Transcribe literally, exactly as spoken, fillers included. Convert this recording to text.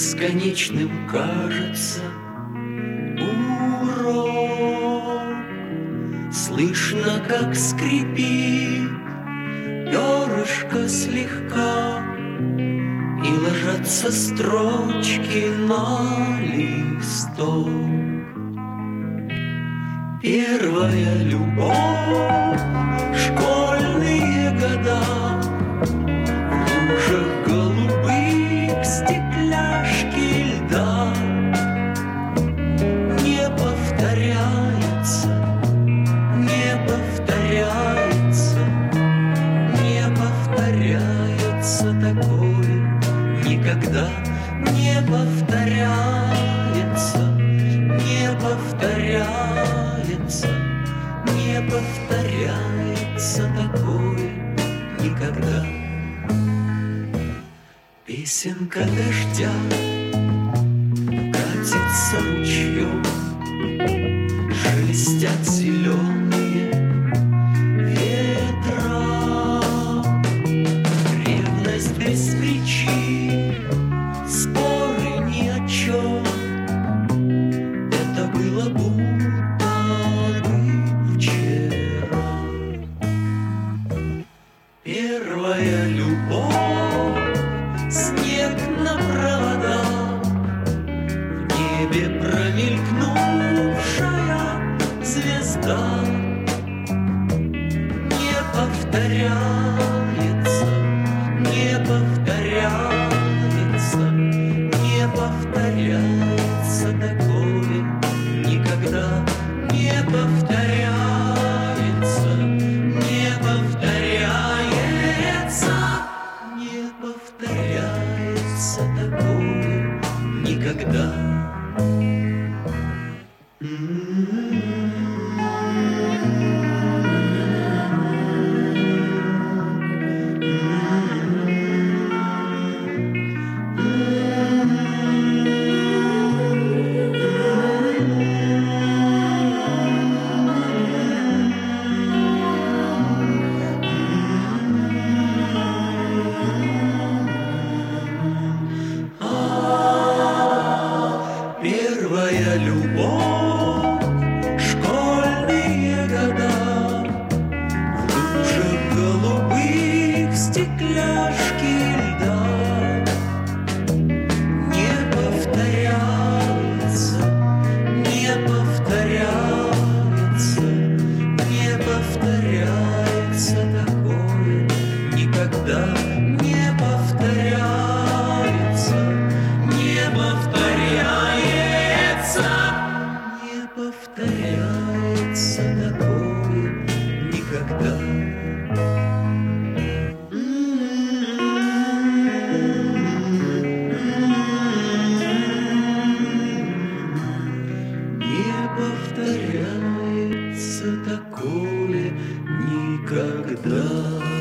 бесконечным кажется урок. Слышно, как скрипит перышко слегка, и ложатся строчки на листок. Первая любовь, школьные года, в лужах голубых стекляшки льда. Не повторяется, не повторяется, не повторяется такое никогда. Не повторяется, не повторяется, не повторяется такое никогда. Песенка дождя катится ручьем, шелестят зеленые ветра. Ревность без причин, споры ни о чем. Это было будто бы вчера. Первая любовь, снег на проводах, в небе промелькнувшая звезда. Не повторяется, не повторяется, не повторяется такое никогда. Не повторяется, не повторяется, не повторяется такое никогда. Первая любовь, школьные года, в лужах голубых стекляшки льда. Не повторяется, не повторяется, не повторяется такое никогда. Не повторяется, не повторяется, не повторяется такое никогда. Не повторяется такое никогда.